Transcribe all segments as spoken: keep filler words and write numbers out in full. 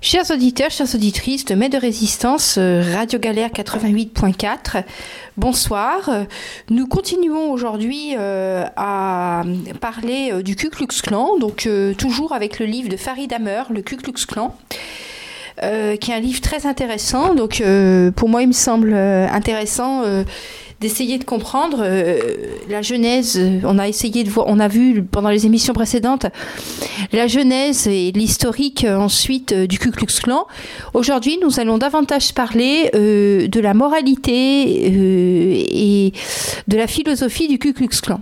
Chers auditeurs, chères auditrices de Mai de Résistance, Radio Galère quatre-vingt-huit point quatre, bonsoir. Nous continuons aujourd'hui euh, à parler euh, du Ku Klux Klan, donc euh, toujours avec le livre de Farid Hammer, le Ku Klux Klan, euh, qui est un livre très intéressant. Donc euh, pour moi, il me semble euh, intéressant euh, d'essayer de comprendre euh, la genèse. On a essayé de voir, on a vu pendant les émissions précédentes la genèse et l'historique euh, ensuite euh, du Ku Klux Klan. Aujourd'hui, nous allons davantage parler euh, de la moralité euh, et de la philosophie du Ku Klux Klan.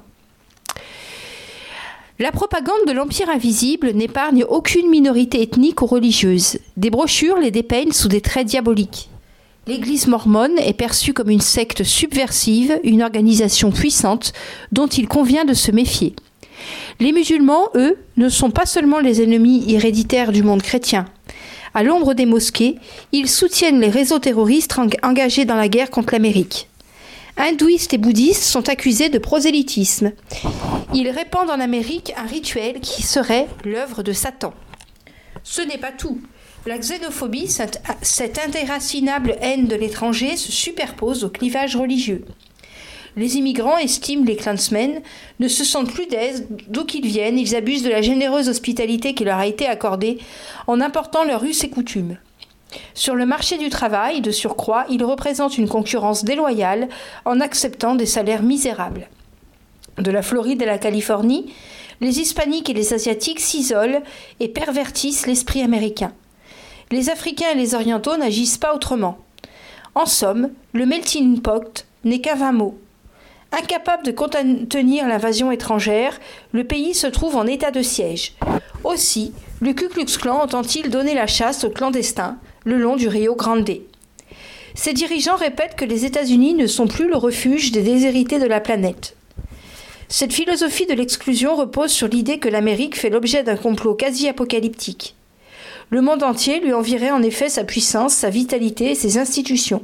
La propagande de l'Empire invisible n'épargne aucune minorité ethnique ou religieuse. Des brochures les dépeignent sous des traits diaboliques. L'Église mormone est perçue comme une secte subversive, une organisation puissante dont il convient de se méfier. Les musulmans, eux, ne sont pas seulement les ennemis héréditaires du monde chrétien. À l'ombre des mosquées, ils soutiennent les réseaux terroristes engagés dans la guerre contre l'Amérique. Hindouistes et bouddhistes sont accusés de prosélytisme. Ils répandent en Amérique un rituel qui serait l'œuvre de Satan. Ce n'est pas tout. La xénophobie, cette, cette indéracinable haine de l'étranger, se superpose au clivage religieux. Les immigrants estiment les Klansmen ne se sentent plus d'aise d'où qu'ils viennent, ils abusent de la généreuse hospitalité qui leur a été accordée en important leurs us et coutumes. Sur le marché du travail, de surcroît, ils représentent une concurrence déloyale en acceptant des salaires misérables. De la Floride à la Californie, les Hispaniques et les Asiatiques s'isolent et pervertissent l'esprit américain. Les Africains et les Orientaux n'agissent pas autrement. En somme, le melting pot n'est qu'un vain mot. Incapable de contenir l'invasion étrangère, le pays se trouve en état de siège. Aussi, le Ku Klux Klan entend-il donner la chasse aux clandestins le long du Rio Grande. Ses dirigeants répètent que les États-Unis ne sont plus le refuge des déshérités de la planète. Cette philosophie de l'exclusion repose sur l'idée que l'Amérique fait l'objet d'un complot quasi-apocalyptique. Le monde entier lui envierait en effet sa puissance, sa vitalité et ses institutions.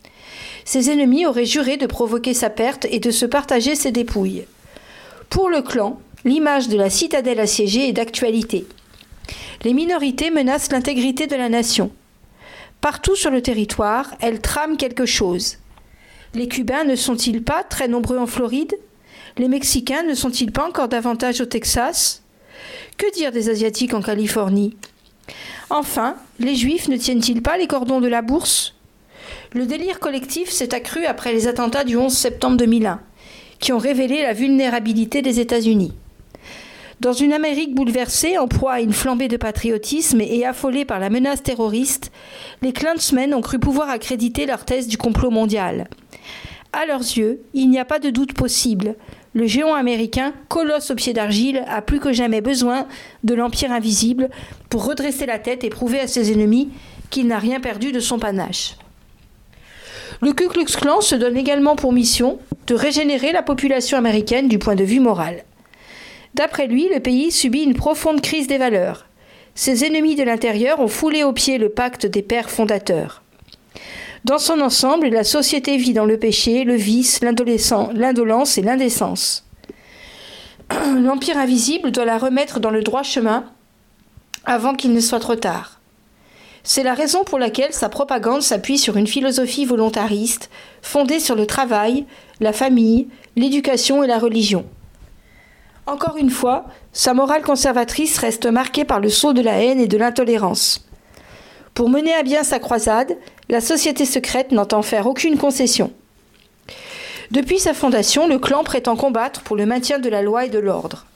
Ses ennemis auraient juré de provoquer sa perte et de se partager ses dépouilles. Pour le clan, l'image de la citadelle assiégée est d'actualité. Les minorités menacent l'intégrité de la nation. Partout sur le territoire, elles trament quelque chose. Les Cubains ne sont-ils pas très nombreux en Floride ? Les Mexicains ne sont-ils pas encore davantage au Texas ? Que dire des Asiatiques en Californie ? Enfin, les Juifs ne tiennent-ils pas les cordons de la bourse ? Le délire collectif s'est accru après les attentats du onze septembre deux mille un, qui ont révélé la vulnérabilité des États-Unis. Dans une Amérique bouleversée, en proie à une flambée de patriotisme et affolée par la menace terroriste, les Klansmen ont cru pouvoir accréditer leur thèse du complot mondial. À leurs yeux, il n'y a pas de doute possible. Le géant américain, colosse au pied d'argile, a plus que jamais besoin de l'Empire invisible pour redresser la tête et prouver à ses ennemis qu'il n'a rien perdu de son panache. Le Ku Klux Klan se donne également pour mission de régénérer la population américaine du point de vue moral. D'après lui, le pays subit une profonde crise des valeurs. Ses ennemis de l'intérieur ont foulé aux pieds le pacte des pères fondateurs. Dans son ensemble, la société vit dans le péché, le vice, l'indolence et l'indécence. L'Empire invisible doit la remettre dans le droit chemin avant qu'il ne soit trop tard. C'est la raison pour laquelle sa propagande s'appuie sur une philosophie volontariste, fondée sur le travail, la famille, l'éducation et la religion. Encore une fois, sa morale conservatrice reste marquée par le sceau de la haine et de l'intolérance. Pour mener à bien sa croisade, la société secrète n'entend faire aucune concession. Depuis sa fondation, le clan prétend combattre pour le maintien de la loi et de l'ordre.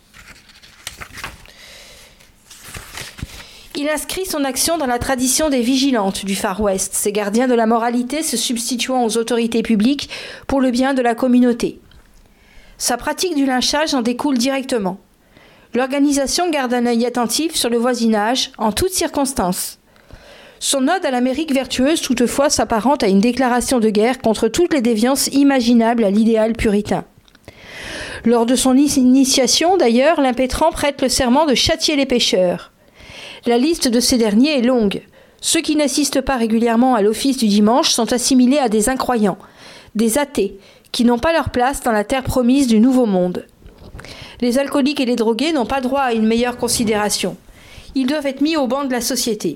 Il inscrit son action dans la tradition des vigilantes du Far West, ces gardiens de la moralité se substituant aux autorités publiques pour le bien de la communauté. Sa pratique du lynchage en découle directement. L'organisation garde un œil attentif sur le voisinage en toutes circonstances. Son ode à l'Amérique vertueuse, toutefois, s'apparente à une déclaration de guerre contre toutes les déviances imaginables à l'idéal puritain. Lors de son initiation, d'ailleurs, l'impétrant prête le serment de châtier les pécheurs. La liste de ces derniers est longue. Ceux qui n'assistent pas régulièrement à l'office du dimanche sont assimilés à des incroyants, des athées, qui n'ont pas leur place dans la terre promise du Nouveau Monde. Les alcooliques et les drogués n'ont pas droit à une meilleure considération. Ils doivent être mis au banc de la société.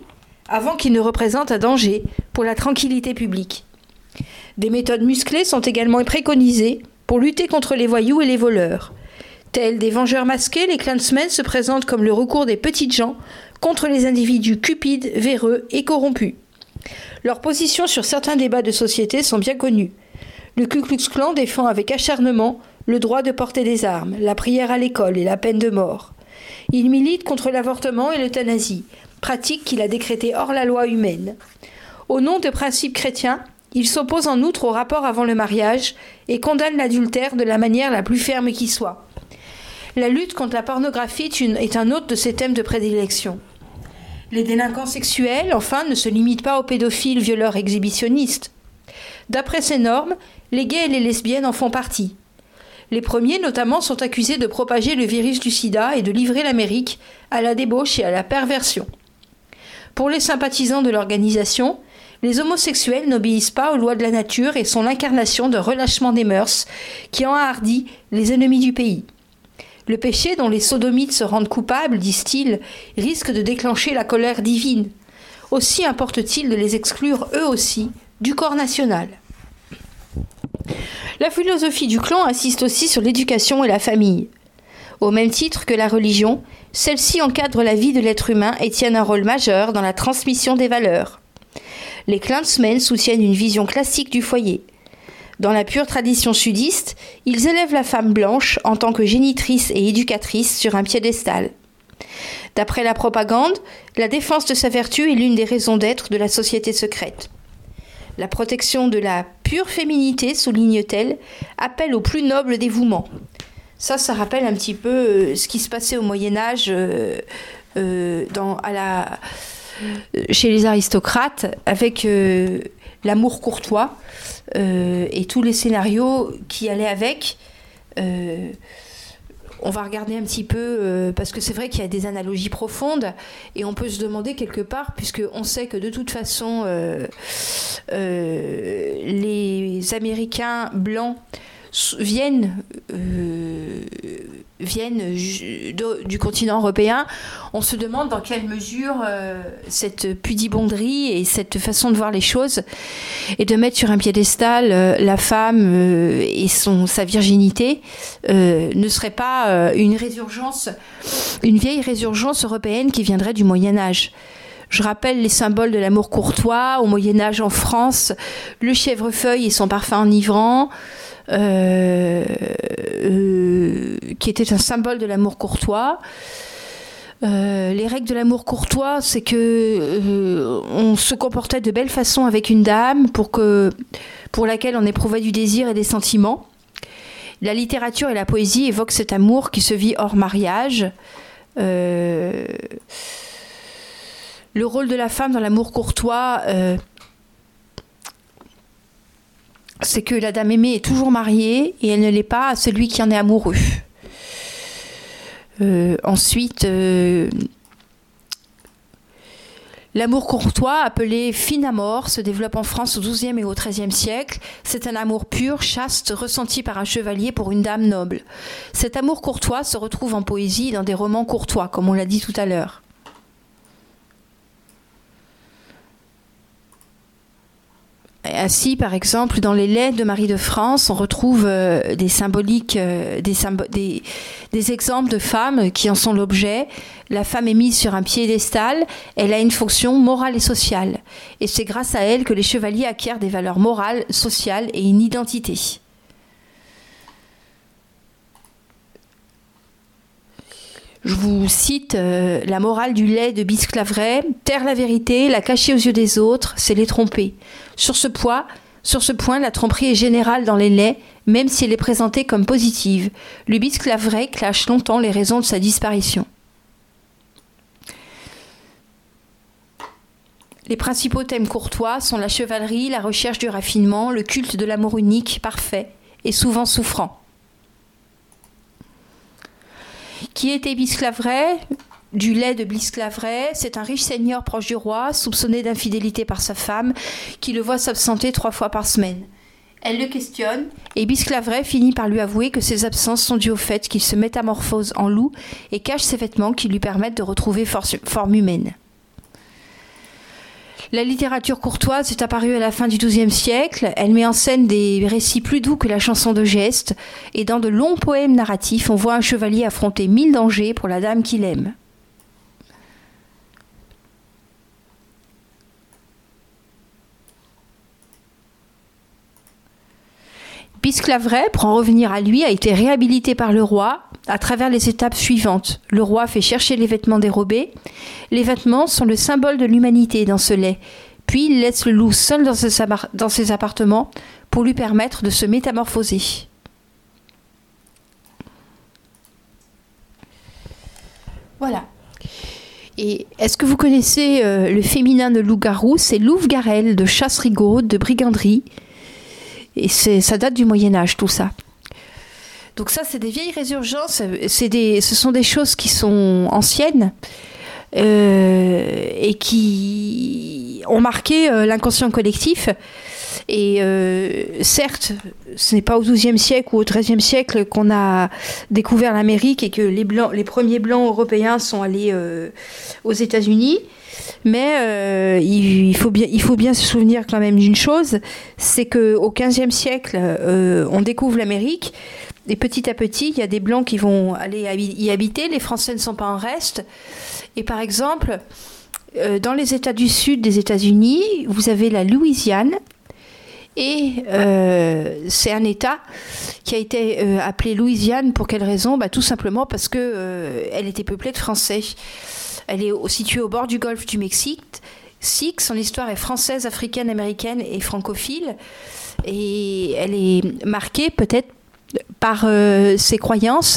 avant qu'il ne représente un danger pour la tranquillité publique. Des méthodes musclées sont également préconisées pour lutter contre les voyous et les voleurs. Tels des vengeurs masqués, les Klansmen se présentent comme le recours des petites gens contre les individus cupides, véreux et corrompus. Leurs positions sur certains débats de société sont bien connues. Le Ku Klux Klan défend avec acharnement le droit de porter des armes, la prière à l'école et la peine de mort. Il milite contre l'avortement et l'euthanasie, pratique qu'il a décrétée hors la loi humaine. Au nom de principes chrétiens, il s'oppose en outre au rapport avant le mariage et condamne l'adultère de la manière la plus ferme qui soit. La lutte contre la pornographie est, une, est un autre de ses thèmes de prédilection. Les délinquants sexuels, enfin, ne se limitent pas aux pédophiles, violeurs, exhibitionnistes. D'après ces normes, les gays et les lesbiennes en font partie. Les premiers, notamment, sont accusés de propager le virus du sida et de livrer l'Amérique à la débauche et à la perversion. Pour les sympathisants de l'organisation, les homosexuels n'obéissent pas aux lois de la nature et sont l'incarnation d'un relâchement des mœurs qui enhardit les ennemis du pays. Le péché dont les sodomites se rendent coupables, disent-ils, risque de déclencher la colère divine. Aussi importe-t-il de les exclure eux aussi du corps national. La philosophie du clan insiste aussi sur l'éducation et la famille. Au même titre que la religion, celle-ci encadre la vie de l'être humain et tient un rôle majeur dans la transmission des valeurs. Les Klansmen soutiennent une vision classique du foyer. Dans la pure tradition sudiste, ils élèvent la femme blanche en tant que génitrice et éducatrice sur un piédestal. D'après la propagande, la défense de sa vertu est l'une des raisons d'être de la société secrète. La protection de la pure féminité, souligne-t-elle, appelle au plus noble dévouement. Ça, ça rappelle un petit peu euh, ce qui se passait au Moyen-Âge euh, euh, dans, à la, euh, chez les aristocrates, avec euh, l'amour courtois euh, et tous les scénarios qui allaient avec. Euh, on va regarder un petit peu, euh, parce que c'est vrai qu'il y a des analogies profondes, et on peut se demander quelque part, puisqu'on sait que de toute façon, euh, euh, les Américains blancs viennent, euh, viennent ju- de, du continent européen, on se demande dans quelle mesure euh, cette pudibonderie et cette façon de voir les choses et de mettre sur un piédestal euh, la femme euh, et son, sa virginité euh, ne serait pas euh, une résurgence, une vieille résurgence européenne qui viendrait du Moyen-Âge. Je rappelle les symboles de l'amour courtois au Moyen-Âge en France, le chèvrefeuille et son parfum enivrant, Euh, euh, qui était un symbole de l'amour courtois. Euh, les règles de l'amour courtois, c'est que euh, on se comportait de belle façon avec une dame pour que, pour laquelle on éprouvait du désir et des sentiments. La littérature et la poésie évoquent cet amour qui se vit hors mariage. Euh, le rôle de la femme dans l'amour courtois, euh, c'est que la dame aimée est toujours mariée et elle ne l'est pas à celui qui en est amoureux. Euh, ensuite, euh, l'amour courtois, appelé fin amour, se développe en France au douzième et au treizième siècle. C'est un amour pur, chaste, ressenti par un chevalier pour une dame noble. Cet amour courtois se retrouve en poésie dans des romans courtois, comme on l'a dit tout à l'heure. Ainsi, par exemple, dans les Laits de Marie de France, on retrouve euh, des symboliques, euh, des, symbo- des, des exemples de femmes qui en sont l'objet. La femme est mise sur un piédestal, elle a une fonction morale et sociale. Et c'est grâce à elle que les chevaliers acquièrent des valeurs morales, sociales et une identité. Je vous cite euh, la morale du lait de Bisclaveret. « Taire la vérité, la cacher aux yeux des autres, c'est les tromper. Sur ce, point, sur ce point, la tromperie est générale dans les laits, même si elle est présentée comme positive. Le Bisclaveret cache longtemps les raisons de sa disparition. » Les principaux thèmes courtois sont la chevalerie, la recherche du raffinement, le culte de l'amour unique, parfait et souvent souffrant. Qui était Bisclaveret ? Du lait de Bisclaveret, c'est un riche seigneur proche du roi, soupçonné d'infidélité par sa femme, qui le voit s'absenter trois fois par semaine. Elle le questionne, et Bisclaveret finit par lui avouer que ses absences sont dues au fait qu'il se métamorphose en loup et cache ses vêtements qui lui permettent de retrouver force, forme humaine. La littérature courtoise est apparue à la fin du douzième siècle. Elle met en scène des récits plus doux que la chanson de geste. Et dans de longs poèmes narratifs, on voit un chevalier affronter mille dangers pour la dame qu'il aime. Pisclaveret, pour en revenir à lui, a été réhabilité par le roi à travers les étapes suivantes. Le roi fait chercher les vêtements dérobés. Les vêtements sont le symbole de l'humanité dans ce lait. Puis il laisse le loup seul dans ses, dans ses appartements pour lui permettre de se métamorphoser. Voilà. Et est-ce que vous connaissez euh, le féminin de loup-garou? C'est louve-garelle, de chasse-rigaude, de briganderie. Et c'est, ça date du Moyen-Âge, tout ça. Donc ça, c'est des vieilles résurgences. C'est des, ce sont des choses qui sont anciennes euh, et qui ont marqué euh, l'inconscient collectif. Et euh, certes, ce n'est pas au douzième siècle ou au treizième siècle qu'on a découvert l'Amérique et que les, blancs, les premiers Blancs européens sont allés euh, aux États-Unis. Mais euh, il, il, faut bien, il faut bien se souvenir quand même d'une chose, c'est qu'au quinzième siècle, euh, on découvre l'Amérique, et petit à petit, il y a des Blancs qui vont aller y habiter, les Français ne sont pas en reste. Et par exemple, euh, dans les États du Sud des États-Unis, vous avez la Louisiane, et euh, c'est un État qui a été euh, appelé Louisiane. Pour quelle raison? Bah, tout simplement parce qu'elle euh, était peuplée de Français. Elle est située au bord du golfe du Mexique. Son histoire est française, africaine, américaine et francophile. Et elle est marquée peut-être par euh, ses croyances.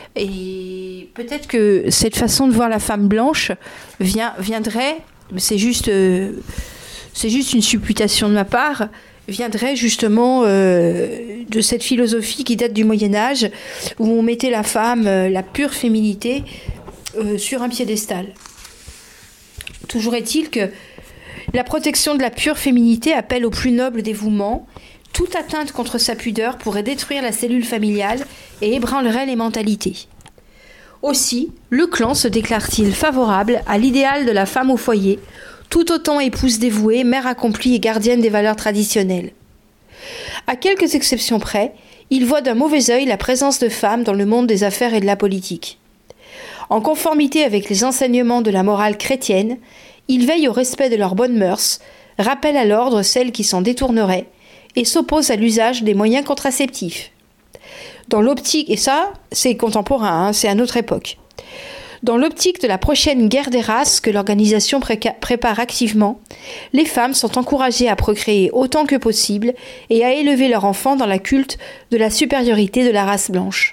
Et peut-être que cette façon de voir la femme blanche vient, viendrait, c'est juste, euh, c'est juste une supputation de ma part, viendrait justement euh, de cette philosophie qui date du Moyen-Âge, où on mettait la femme, euh, la pure féminité, Euh, sur un piédestal. Toujours est-il que la protection de la pure féminité appelle au plus noble dévouement. Toute atteinte contre sa pudeur pourrait détruire la cellule familiale et ébranlerait les mentalités. Aussi, le clan se déclare-t-il favorable à l'idéal de la femme au foyer, tout autant épouse dévouée, mère accomplie et gardienne des valeurs traditionnelles. À quelques exceptions près, il voit d'un mauvais œil la présence de femmes dans le monde des affaires et de la politique. En conformité avec les enseignements de la morale chrétienne, il veille au respect de leurs bonnes mœurs, rappelle à l'ordre celles qui s'en détourneraient et s'oppose à l'usage des moyens contraceptifs. Dans l'optique, et ça, c'est contemporain, hein, c'est à notre époque. Dans l'optique de la prochaine guerre des races que l'organisation préca- prépare activement, les femmes sont encouragées à procréer autant que possible et à élever leurs enfants dans la culte de la supériorité de la race blanche.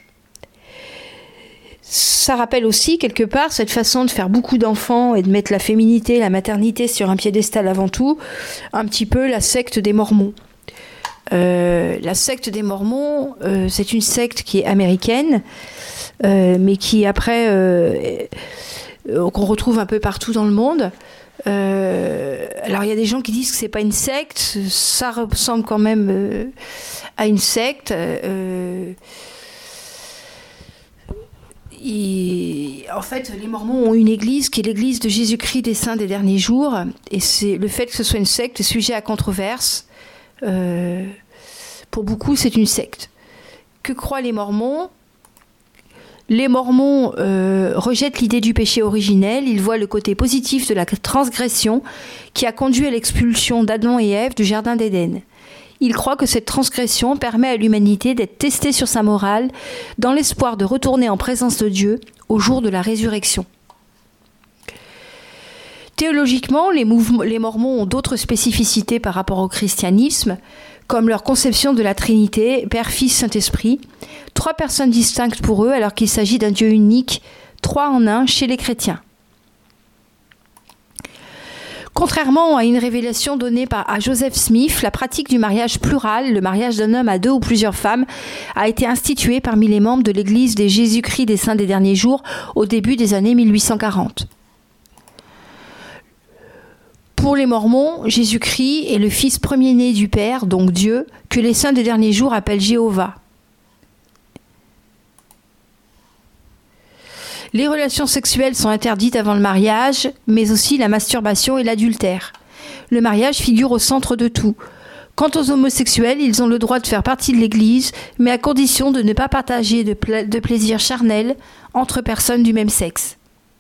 Ça rappelle aussi, quelque part, cette façon de faire beaucoup d'enfants et de mettre la féminité, la maternité sur un piédestal avant tout, un petit peu la secte des Mormons. Euh, la secte des Mormons, euh, c'est une secte qui est américaine, euh, mais qui après, euh, euh, qu'on retrouve un peu partout dans le monde. Euh, alors il y a des gens qui disent que c'est pas une secte, ça ressemble quand même euh, à une secte. Euh, Et en fait, les Mormons ont une église qui est l'église de Jésus-Christ des Saints des Derniers Jours. Et c'est, le fait que ce soit une secte est sujet à controverse. Euh, pour beaucoup, c'est une secte. Que croient les Mormons ? Les Mormons euh, rejettent l'idée du péché originel. Ils voient le côté positif de la transgression qui a conduit à l'expulsion d'Adam et Ève du Jardin d'Éden. Il croit que cette transgression permet à l'humanité d'être testée sur sa morale dans l'espoir de retourner en présence de Dieu au jour de la résurrection. Théologiquement, les, mouvements, les Mormons ont d'autres spécificités par rapport au christianisme, comme leur conception de la Trinité, Père, Fils, Saint-Esprit, trois personnes distinctes pour eux alors qu'il s'agit d'un Dieu unique, trois en un chez les chrétiens. Contrairement à une révélation donnée par, à Joseph Smith, la pratique du mariage plural, le mariage d'un homme à deux ou plusieurs femmes, a été instituée parmi les membres de l'Église des Jésus-Christ des Saints des Derniers Jours au début des années mille huit cent quarante. Pour les Mormons, Jésus-Christ est le fils premier-né du Père, donc Dieu, que les Saints des Derniers Jours appellent Jéhovah. Les relations sexuelles sont interdites avant le mariage, mais aussi la masturbation et l'adultère. Le mariage figure au centre de tout. Quant aux homosexuels, ils ont le droit de faire partie de l'Église, mais à condition de ne pas partager de, pla- de plaisir charnel entre personnes du même sexe.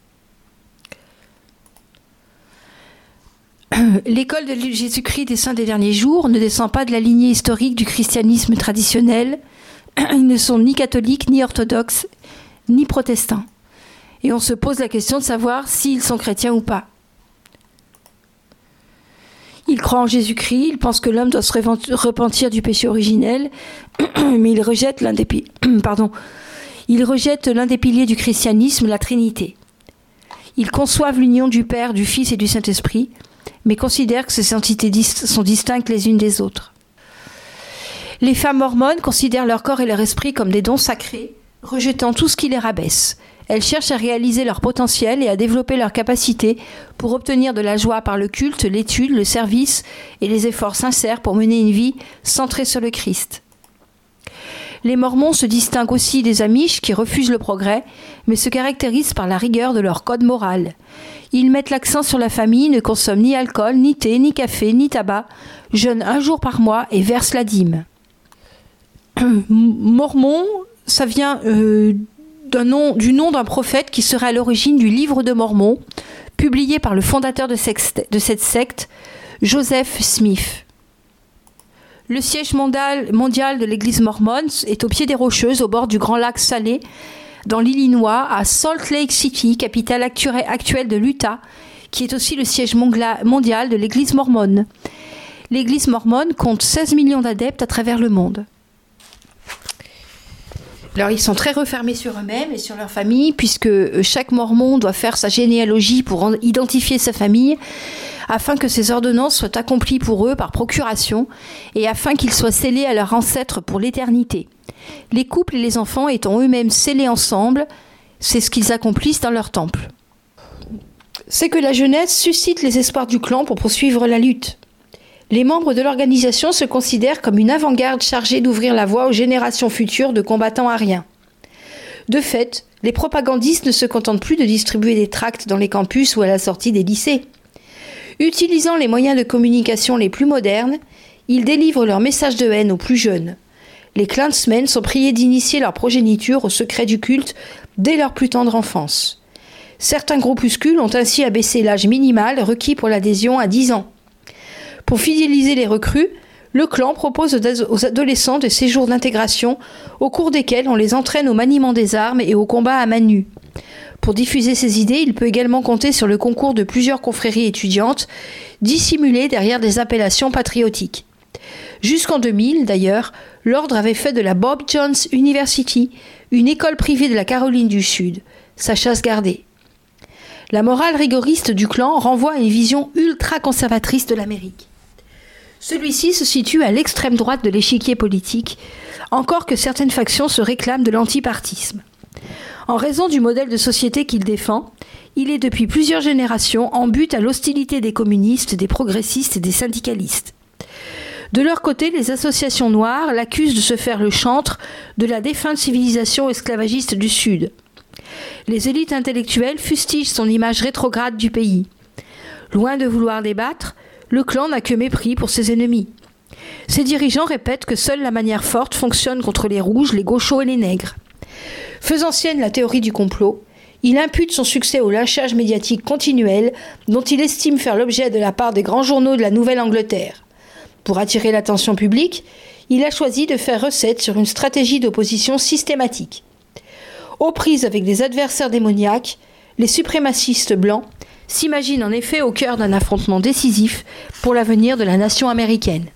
L'école de Jésus-Christ des Saints des Derniers Jours ne descend pas de la lignée historique du christianisme traditionnel. Ils ne sont ni catholiques, ni orthodoxes, ni protestants. Et on se pose la question de savoir s'ils sont chrétiens ou pas. Ils croient en Jésus-Christ, ils pensent que l'homme doit se repentir du péché originel, mais ils rejettent l'un des, pi- Pardon. ils rejettent l'un des piliers du christianisme, la Trinité. Ils conçoivent l'union du Père, du Fils et du Saint-Esprit, mais considèrent que ces entités dis- sont distinctes les unes des autres. Les femmes mormones considèrent leur corps et leur esprit comme des dons sacrés, rejetant tout ce qui les rabaisse. Elles cherchent à réaliser leur potentiel et à développer leurs capacités pour obtenir de la joie par le culte, l'étude, le service et les efforts sincères pour mener une vie centrée sur le Christ. Les Mormons se distinguent aussi des Amish qui refusent le progrès, mais se caractérisent par la rigueur de leur code moral. Ils mettent l'accent sur la famille, ne consomment ni alcool, ni thé, ni café, ni tabac, jeûnent un jour par mois et versent la dîme. Mormon, ça vient euh, d'un nom, du nom d'un prophète qui serait à l'origine du livre de Mormon, publié par le fondateur de cette, de cette secte, Joseph Smith. Le siège mondial, mondial de l'église mormone est au pied des Rocheuses, au bord du grand lac Salé, dans l'Illinois, à Salt Lake City, capitale actuelle de l'Utah, qui est aussi le siège mondial de l'église mormone. L'église mormone compte seize millions d'adeptes à travers le monde. Alors, ils sont très refermés sur eux-mêmes et sur leur famille, puisque chaque mormon doit faire sa généalogie pour identifier sa famille, afin que ces ordonnances soient accomplies pour eux par procuration et afin qu'ils soient scellés à leurs ancêtres pour l'éternité. Les couples et les enfants étant eux-mêmes scellés ensemble, c'est ce qu'ils accomplissent dans leur temple. C'est que la jeunesse suscite les espoirs du clan pour poursuivre la lutte. Les membres de l'organisation se considèrent comme une avant-garde chargée d'ouvrir la voie aux générations futures de combattants ariens. De fait, les propagandistes ne se contentent plus de distribuer des tracts dans les campus ou à la sortie des lycées. Utilisant les moyens de communication les plus modernes, ils délivrent leurs messages de haine aux plus jeunes. Les Klansmen sont priés d'initier leur progéniture au secret du culte dès leur plus tendre enfance. Certains groupuscules ont ainsi abaissé l'âge minimal requis pour l'adhésion à dix ans. Pour fidéliser les recrues, le clan propose aux adolescents des séjours d'intégration au cours desquels on les entraîne au maniement des armes et au combat à main nue. Pour diffuser ses idées, il peut également compter sur le concours de plusieurs confréries étudiantes, dissimulées derrière des appellations patriotiques. Jusqu'en deux mille, d'ailleurs, l'ordre avait fait de la Bob Jones University une école privée de la Caroline du Sud, sa chasse gardée. La morale rigoriste du clan renvoie à une vision ultra-conservatrice de l'Amérique. Celui-ci se situe à l'extrême droite de l'échiquier politique, encore que certaines factions se réclament de l'antipartisme. En raison du modèle de société qu'il défend, il est depuis plusieurs générations en but à l'hostilité des communistes, des progressistes et des syndicalistes. De leur côté, les associations noires l'accusent de se faire le chantre de la défunte civilisation esclavagiste du Sud. Les élites intellectuelles fustigent son image rétrograde du pays. Loin de vouloir débattre, le clan n'a que mépris pour ses ennemis. Ses dirigeants répètent que seule la manière forte fonctionne contre les rouges, les gauchos et les nègres. Faisant sienne la théorie du complot, il impute son succès au lynchage médiatique continuel dont il estime faire l'objet de la part des grands journaux de la Nouvelle-Angleterre. Pour attirer l'attention publique, il a choisi de faire recette sur une stratégie d'opposition systématique. Aux prises avec des adversaires démoniaques, les suprémacistes blancs s'imaginent en effet au cœur d'un affrontement décisif pour l'avenir de la nation américaine.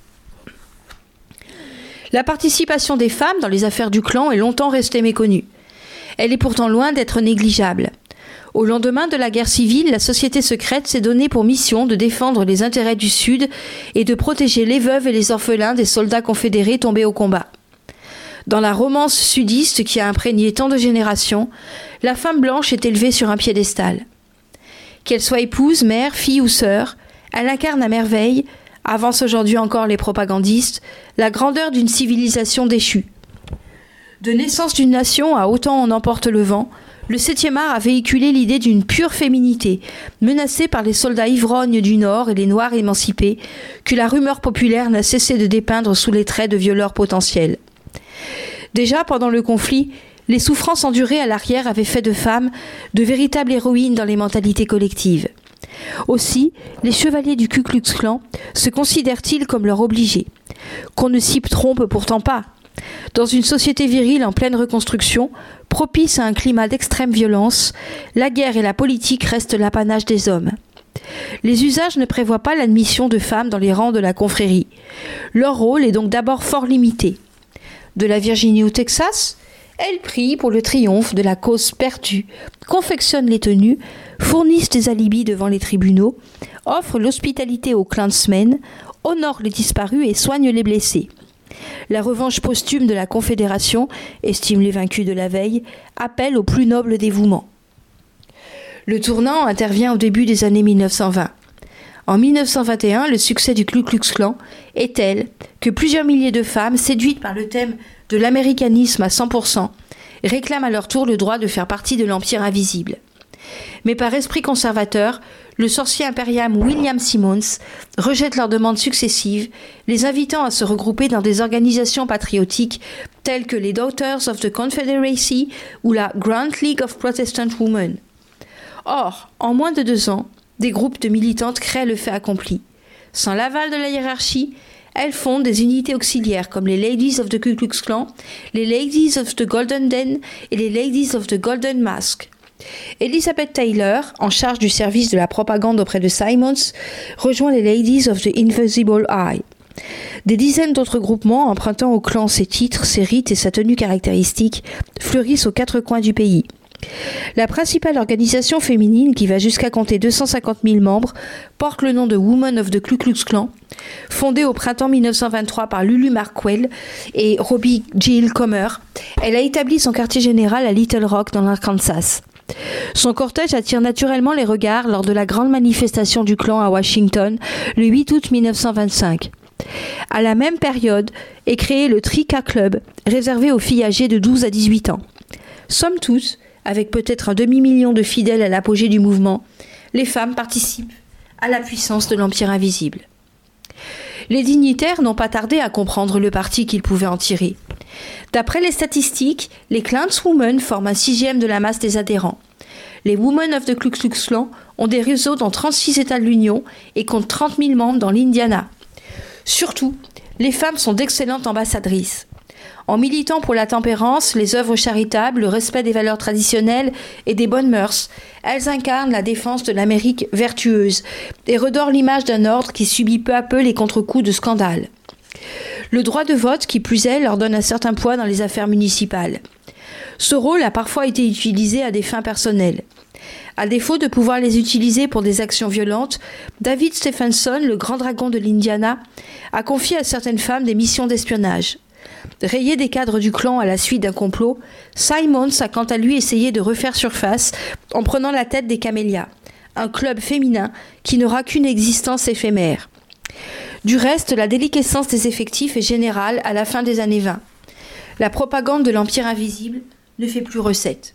La participation des femmes dans les affaires du clan est longtemps restée méconnue. Elle est pourtant loin d'être négligeable. Au lendemain de la guerre civile, la société secrète s'est donnée pour mission de défendre les intérêts du Sud et de protéger les veuves et les orphelins des soldats confédérés tombés au combat. Dans la romance sudiste qui a imprégné tant de générations, la femme blanche est élevée sur un piédestal. Qu'elle soit épouse, mère, fille ou sœur, elle incarne à merveille, avancent aujourd'hui encore les propagandistes, la grandeur d'une civilisation déchue. De naissance d'une nation à autant en emporte le vent, Le septième art a véhiculé l'idée d'une pure féminité, menacée par les soldats ivrognes du Nord et les Noirs émancipés, que la rumeur populaire n'a cessé de dépeindre sous les traits de violeurs potentiels. Déjà pendant le conflit, les souffrances endurées à l'arrière avaient fait de femmes de véritables héroïnes dans les mentalités collectives. Aussi, les chevaliers du Ku Klux Klan se considèrent-ils comme leurs obligés. Qu'on ne s'y trompe pourtant pas. Dans une société virile en pleine reconstruction, propice à un climat d'extrême violence, la guerre et la politique restent l'apanage des hommes. Les usages ne prévoient pas l'admission de femmes dans les rangs de la confrérie. Leur rôle est donc d'abord fort limité. De la Virginie au Texas, elles prient pour le triomphe de la cause perdue, confectionnent les tenues, fournissent des alibis devant les tribunaux, offrent l'hospitalité aux Klansmen, honorent les disparus et soignent les blessés. La revanche posthume de la Confédération, estime les vaincus de la veille, appelle au plus noble dévouement. Le tournant intervient au début des années mille neuf cent vingt. En mille neuf cent vingt et un, le succès du Ku Klux Klan est tel que plusieurs milliers de femmes, séduites par le thème de l'américanisme à cent pour cent, réclament à leur tour le droit de faire partie de l'Empire invisible. Mais par esprit conservateur, le sorcier impérial William Simmons rejette leurs demandes successives, les invitant à se regrouper dans des organisations patriotiques telles que les Daughters of the Confederacy ou la Grand League of Protestant Women. Or, en moins de deux ans, des groupes de militantes créent le fait accompli. Sans l'aval de la hiérarchie, elles fondent des unités auxiliaires comme les Ladies of the Ku Klux Klan, les Ladies of the Golden Den et les Ladies of the Golden Mask. Elizabeth Taylor, en charge du service de la propagande auprès de Simmons, rejoint les Ladies of the Invisible Eye. Des dizaines d'autres groupements, empruntant au clan ses titres, ses rites et sa tenue caractéristique, fleurissent aux quatre coins du pays. La principale organisation féminine, qui va jusqu'à compter deux cent cinquante mille membres, porte le nom de Women of the Ku Klux Klan, fondée au printemps mille neuf cent vingt-trois par Lulu Markwell et Robbie Jill Comer. Elle a établi son quartier général à Little Rock dans l'Arkansas. Son cortège attire naturellement les regards lors de la grande manifestation du clan à Washington le huit août mille neuf cent vingt-cinq. À la même période est créé le Trika Club, réservé aux filles âgées de douze à dix-huit ans. Somme toute, avec peut-être un demi-million de fidèles à l'apogée du mouvement, les femmes participent à la puissance de l'Empire invisible. Les dignitaires n'ont pas tardé à comprendre le parti qu'ils pouvaient en tirer. D'après les statistiques, les Klanswomen forment un sixième de la masse des adhérents. Les Women of the Ku Klux Klan ont des réseaux dans trente-six États de l'Union et comptent trente mille membres dans l'Indiana. Surtout, les femmes sont d'excellentes ambassadrices. En militant pour la tempérance, les œuvres charitables, le respect des valeurs traditionnelles et des bonnes mœurs, elles incarnent la défense de l'Amérique vertueuse et redorent l'image d'un ordre qui subit peu à peu les contre-coups de scandale. Le droit de vote, qui plus est, leur donne un certain poids dans les affaires municipales. Ce rôle a parfois été utilisé à des fins personnelles. À défaut de pouvoir les utiliser pour des actions violentes, David Stephenson, le grand dragon de l'Indiana, a confié à certaines femmes des missions d'espionnage. Rayé des cadres du clan à la suite d'un complot, Simmons a quant à lui essayé de refaire surface en prenant la tête des Camélias, un club féminin qui n'aura qu'une existence éphémère. Du reste, la déliquescence des effectifs est générale à la fin des années vingt. La propagande de l'Empire invisible ne fait plus recette.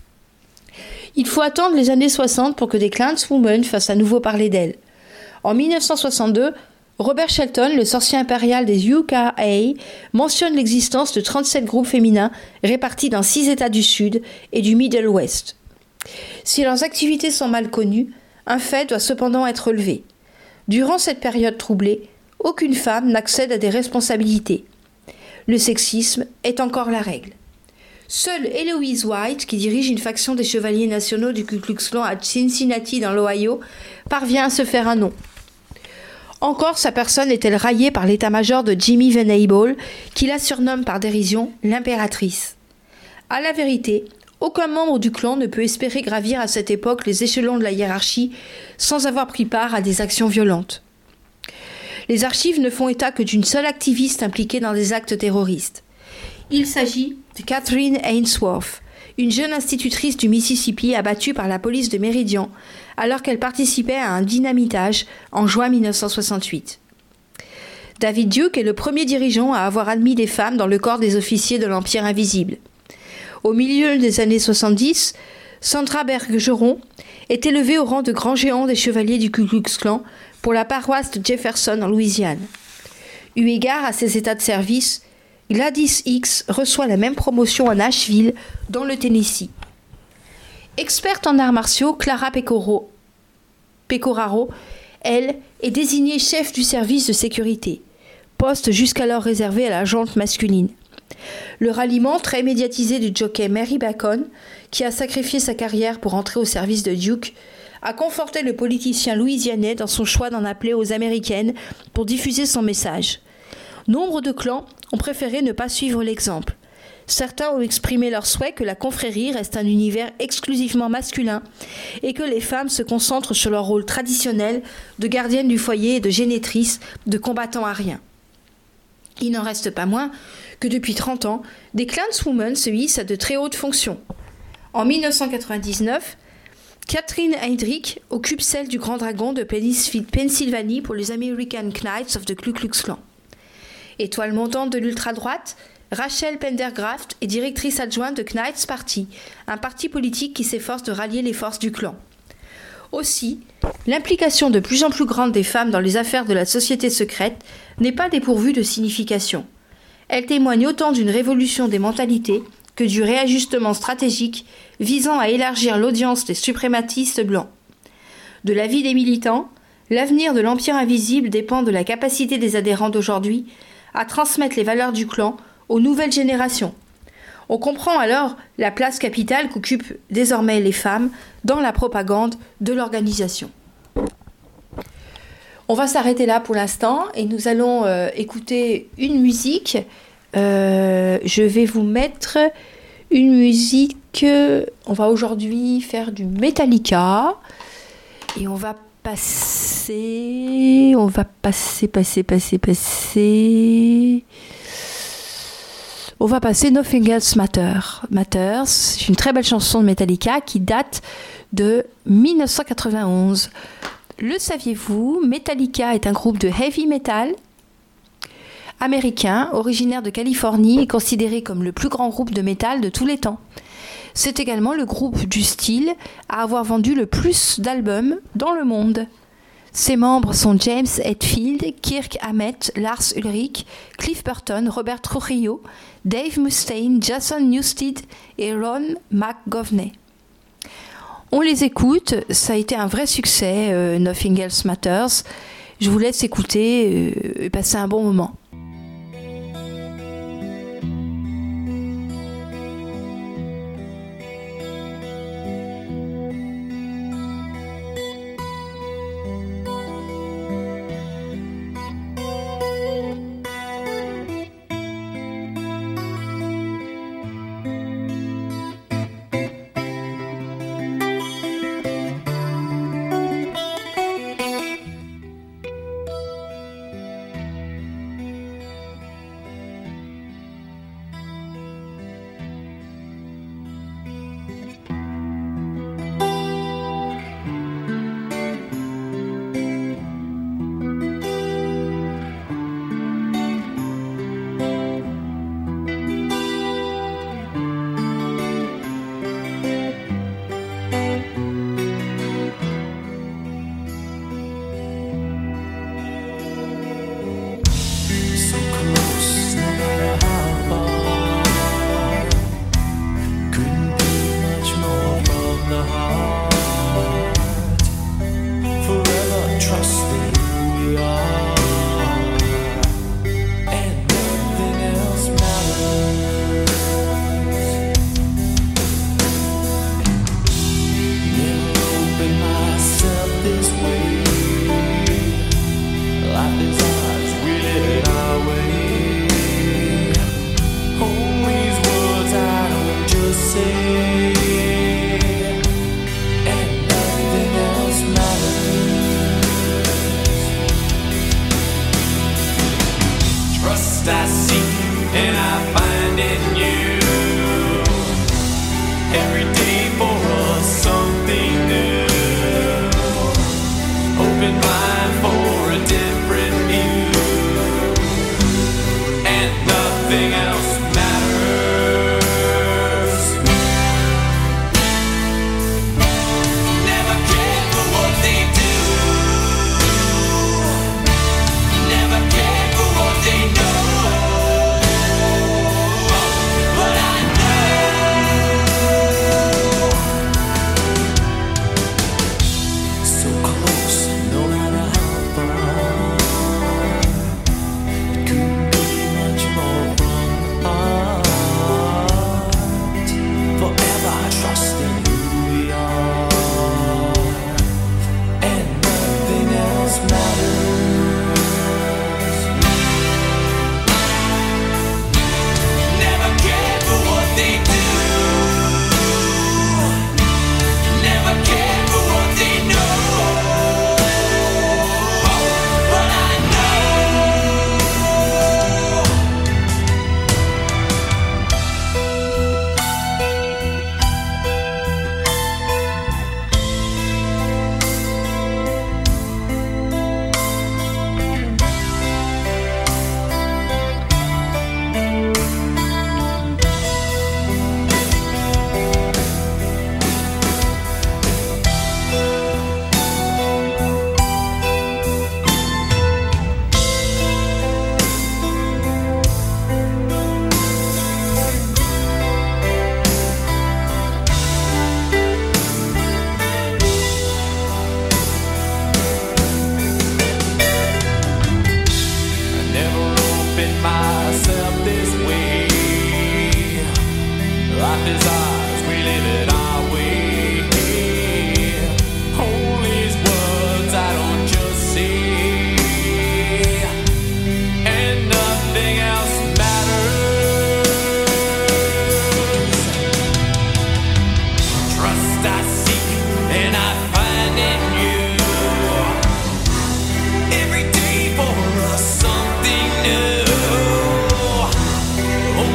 Il faut attendre les années soixante pour que des Klanswomen fassent à nouveau parler d'elles. En mille neuf cent soixante-deux, Robert Shelton, le sorcier impérial des U K A, mentionne l'existence de trente-sept groupes féminins répartis dans six États du Sud et du Middle West. Si leurs activités sont mal connues, un fait doit cependant être relevé. Durant cette période troublée, aucune femme n'accède à des responsabilités. Le sexisme est encore la règle. Seule Eloise White, qui dirige une faction des chevaliers nationaux du Ku Klux Klan à Cincinnati dans l'Ohio, parvient à se faire un nom. Encore sa personne est-elle raillée par l'état-major de Jimmy Venable, qui la surnomme par dérision l'impératrice. À la vérité, aucun membre du clan ne peut espérer gravir à cette époque les échelons de la hiérarchie sans avoir pris part à des actions violentes. Les archives ne font état que d'une seule activiste impliquée dans des actes terroristes. Il s'agit de Catherine Ainsworth, une jeune institutrice du Mississippi abattue par la police de Méridian alors qu'elle participait à un dynamitage en juin mille neuf cent soixante-huit. David Duke est le premier dirigeant à avoir admis des femmes dans le corps des officiers de l'Empire invisible. Au milieu des années soixante-dix, Sandra Bergeron, est élevée au rang de grand géant des chevaliers du Ku Klux Klan pour la paroisse de Jefferson en Louisiane. Eu égard à ses états de service, Gladys Hicks reçoit la même promotion à Nashville, dans le Tennessee. Experte en arts martiaux, Clara Pecoraro, Pecoraro, elle, est désignée chef du service de sécurité, poste jusqu'alors réservé à la gente masculine. Le ralliement très médiatisé du jockey Mary Bacon, qui a sacrifié sa carrière pour entrer au service de Duke, a conforté le politicien louisianais dans son choix d'en appeler aux Américaines pour diffuser son message. Nombre de clans ont préféré ne pas suivre l'exemple. Certains ont exprimé leur souhait que la confrérie reste un univers exclusivement masculin et que les femmes se concentrent sur leur rôle traditionnel de gardienne du foyer et de génitrice de combattants ariens. Il n'en reste pas moins que depuis trente ans, des clanswomen se hissent à de très hautes fonctions. En dix-neuf cent quatre-vingt-dix-neuf, Catherine Heydrich occupe celle du Grand Dragon de Pennsylvanie pour les American Knights of the Ku Klux Klan. Étoile montante de l'ultra-droite, Rachel Pendergraft est directrice adjointe de Knights Party, un parti politique qui s'efforce de rallier les forces du clan. Aussi, l'implication de plus en plus grande des femmes dans les affaires de la société secrète n'est pas dépourvue de signification. Elle témoigne autant d'une révolution des mentalités que du réajustement stratégique visant à élargir l'audience des suprématistes blancs. De la vie des militants, l'avenir de l'Empire invisible dépend de la capacité des adhérents d'aujourd'hui à transmettre les valeurs du clan aux nouvelles générations. On comprend alors la place capitale qu'occupent désormais les femmes dans la propagande de l'organisation. On va s'arrêter là pour l'instant et nous allons euh, écouter une musique. Euh, je vais vous mettre une musique. On va aujourd'hui faire du Metallica et on va passer, on va passer, passer, passer, passer. On va passer Nothing Else Matter. Matters. C'est une très belle chanson de Metallica qui date de dix-neuf cent quatre-vingt-onze. Le saviez-vous, Metallica est un groupe de heavy metal américain, originaire de Californie et considéré comme le plus grand groupe de métal de tous les temps. C'est également le groupe du style à avoir vendu le plus d'albums dans le monde. Ses membres sont James Hetfield, Kirk Hammett, Lars Ulrich, Cliff Burton, Robert Trujillo, Dave Mustaine, Jason Newsted et Ron McGovney. On les écoute, ça a été un vrai succès, euh, Nothing Else Matters. Je vous laisse écouter euh, et passer un bon moment.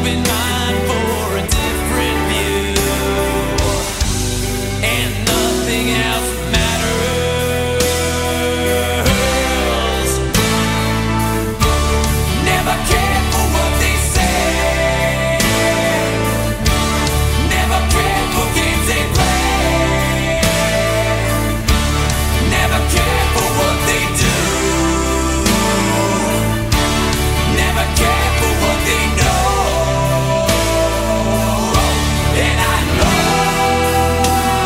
open mind for a different view, and nothing else matters. Never care for what they say, never care for games they play, never care for what they do, never care for what they know. And I know,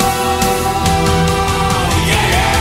yeah.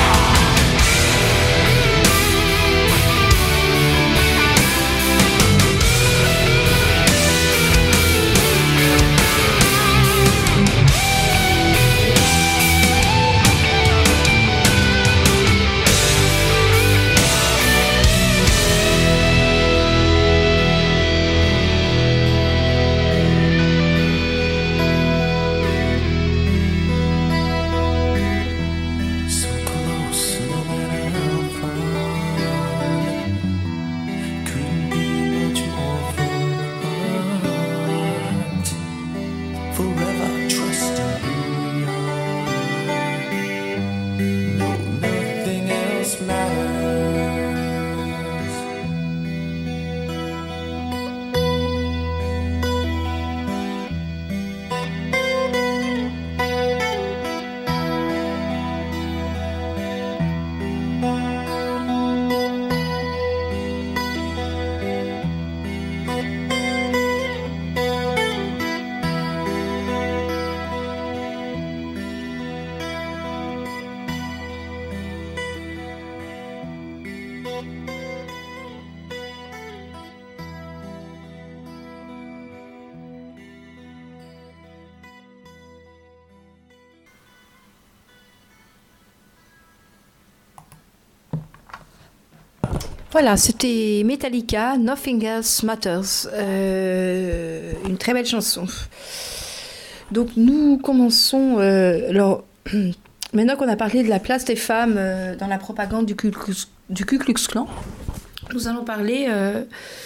So close, no matter how far. Couldn't be much more from the heart. Forever trusting who we are. No, nothing else matters. Voilà, c'était Metallica, Nothing Else Matters. Euh, une très belle chanson. Donc nous commençons. Euh, alors, maintenant qu'on a parlé de la place des femmes euh, dans la propagande du Ku Klux, du Ku Klux Klan, nous allons parler euh,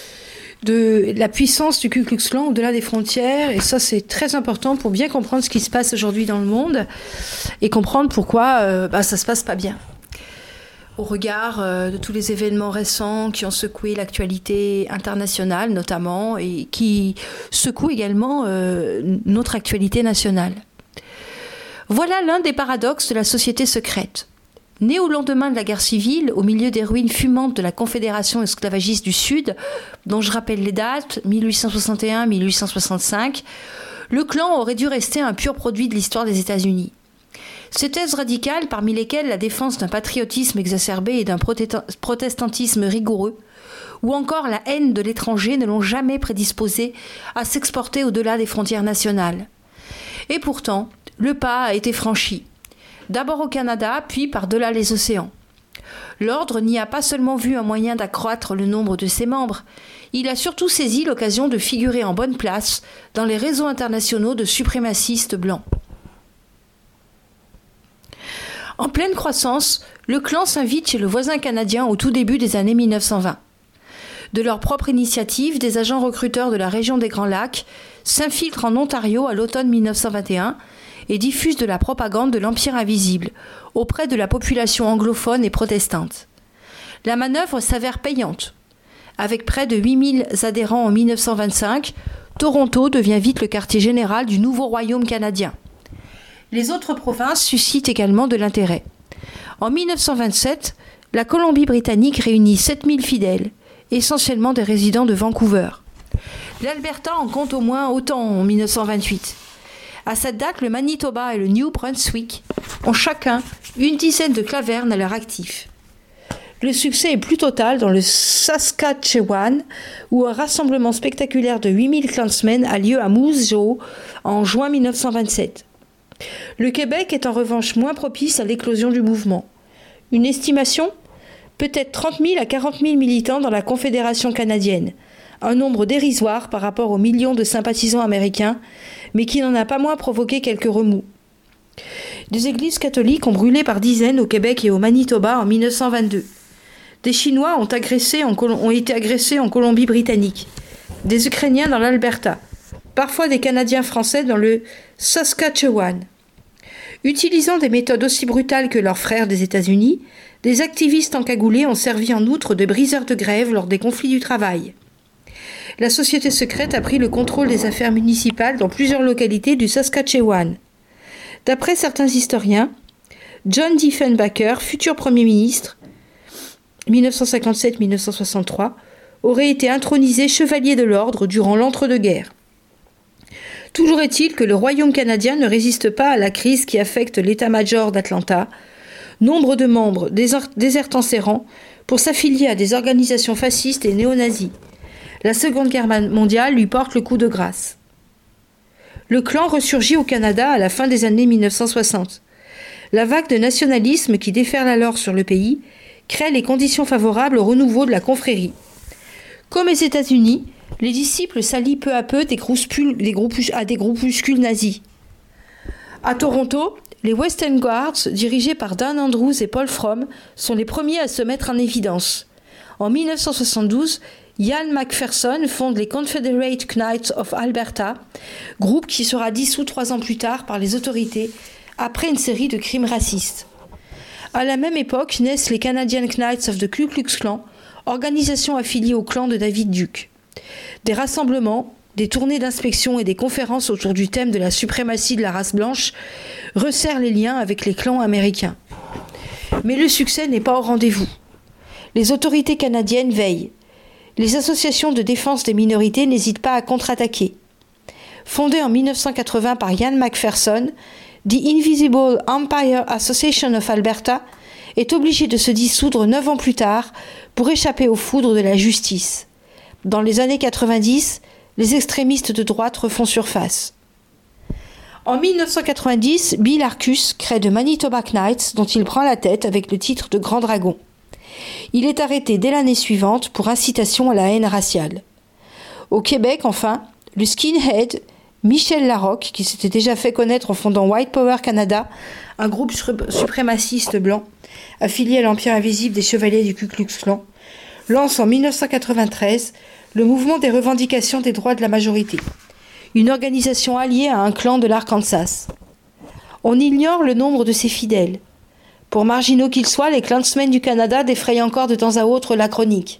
de la puissance du Ku Klux Klan au-delà des frontières. Et ça, c'est très important pour bien comprendre ce qui se passe aujourd'hui dans le monde et comprendre pourquoi euh, bah, ça se passe pas bien. Au regard euh, de tous les événements récents qui ont secoué l'actualité internationale notamment et qui secouent également euh, notre actualité nationale. Voilà l'un des paradoxes de la société secrète. Née au lendemain de la guerre civile, au milieu des ruines fumantes de la Confédération esclavagiste du Sud, dont je rappelle les dates, mille huit cent soixante et un à mille huit cent soixante-cinq, le Klan aurait dû rester un pur produit de l'histoire des États-Unis. Ces thèses radicales, parmi lesquelles la défense d'un patriotisme exacerbé et d'un protestantisme rigoureux, ou encore la haine de l'étranger, ne l'ont jamais prédisposé à s'exporter au-delà des frontières nationales. Et pourtant, le pas a été franchi. D'abord au Canada, puis par-delà les océans. L'ordre n'y a pas seulement vu un moyen d'accroître le nombre de ses membres, il a surtout saisi l'occasion de figurer en bonne place dans les réseaux internationaux de suprémacistes blancs. En pleine croissance, le Klan s'invite chez le voisin canadien au tout début des années mille neuf cent vingt. De leur propre initiative, des agents recruteurs de la région des Grands Lacs s'infiltrent en Ontario à l'automne mille neuf cent vingt et un et diffusent de la propagande de l'Empire invisible auprès de la population anglophone et protestante. La manœuvre s'avère payante. Avec près de huit mille adhérents en mille neuf cent vingt-cinq, Toronto devient vite le quartier général du nouveau royaume canadien. Les autres provinces suscitent également de l'intérêt. En mille neuf cent vingt-sept, la Colombie-Britannique réunit sept mille fidèles, essentiellement des résidents de Vancouver. L'Alberta en compte au moins autant en mille neuf cent vingt-huit. À cette date, le Manitoba et le New Brunswick ont chacun une dizaine de clavernes à leur actif. Le succès est plus total dans le Saskatchewan, où un rassemblement spectaculaire de huit mille Klansmen a lieu à Moose Jaw en juin mille neuf cent vingt-sept. Le Québec est en revanche moins propice à l'éclosion du mouvement. Une estimation ? Peut-être trente mille à quarante mille militants dans la Confédération canadienne, un nombre dérisoire par rapport aux millions de sympathisants américains, mais qui n'en a pas moins provoqué quelques remous. Des églises catholiques ont brûlé par dizaines au Québec et au Manitoba en mille neuf cent vingt-deux. Des Chinois ont, agressé en Col- ont été agressés en Colombie-Britannique. Des Ukrainiens dans l'Alberta. parfois des Canadiens français dans le Saskatchewan. Utilisant des méthodes aussi brutales que leurs frères des États-Unis, des activistes encagoulés ont servi en outre de briseurs de grève lors des conflits du travail. La société secrète a pris le contrôle des affaires municipales dans plusieurs localités du Saskatchewan. D'après certains historiens, John Diefenbaker, futur Premier ministre, dix-neuf cent cinquante-sept à dix-neuf cent soixante-trois, aurait été intronisé chevalier de l'ordre durant l'entre-deux-guerres. Toujours est-il que le Royaume canadien ne résiste pas à la crise qui affecte l'état-major d'Atlanta. Nombre de membres désertent en ses rangs pour s'affilier à des organisations fascistes et néo-nazis. La Seconde Guerre mondiale lui porte le coup de grâce. Le clan ressurgit au Canada à la fin des années mille neuf cent soixante. La vague de nationalisme qui déferle alors sur le pays crée les conditions favorables au renouveau de la confrérie. Comme aux États-Unis, les disciples s'allient peu à peu des groupuscules, des groupus, à des groupuscules nazis. À Toronto, les Western Guards, dirigés par Dan Andrews et Paul Fromm, sont les premiers à se mettre en évidence. En mille neuf cent soixante-douze, Ian McPherson fonde les Confederate Knights of Alberta, groupe qui sera dissous trois ans plus tard par les autorités après une série de crimes racistes. À la même époque naissent les Canadian Knights of the Ku Klux Klan, organisation affiliée au clan de David Duke. Des rassemblements, des tournées d'inspection et des conférences autour du thème de la suprématie de la race blanche resserrent les liens avec les clans américains. Mais le succès n'est pas au rendez-vous. Les autorités canadiennes veillent. Les associations de défense des minorités n'hésitent pas à contre-attaquer. Fondée en mille neuf cent quatre-vingts par Ian McPherson, The Invisible Empire Association of Alberta est obligée de se dissoudre neuf ans plus tard pour échapper aux foudres de la justice. Dans les années quatre-vingt-dix, les extrémistes de droite refont surface. En mille neuf cent quatre-vingt-dix, Bill Arcus crée de Manitoba Knights, dont il prend la tête avec le titre de Grand Dragon. Il est arrêté dès l'année suivante pour incitation à la haine raciale. Au Québec, enfin, le skinhead Michel Larocque, qui s'était déjà fait connaître en fondant White Power Canada, un groupe suprémaciste blanc, affilié à l'Empire invisible des chevaliers du Ku Klux Klan, lance en mille neuf cent quatre-vingt-treize le mouvement des revendications des droits de la majorité, une organisation alliée à un clan de l'Arkansas. On ignore le nombre de ses fidèles. Pour marginaux qu'ils soient, les Klansmen du Canada défrayent encore de temps à autre la chronique.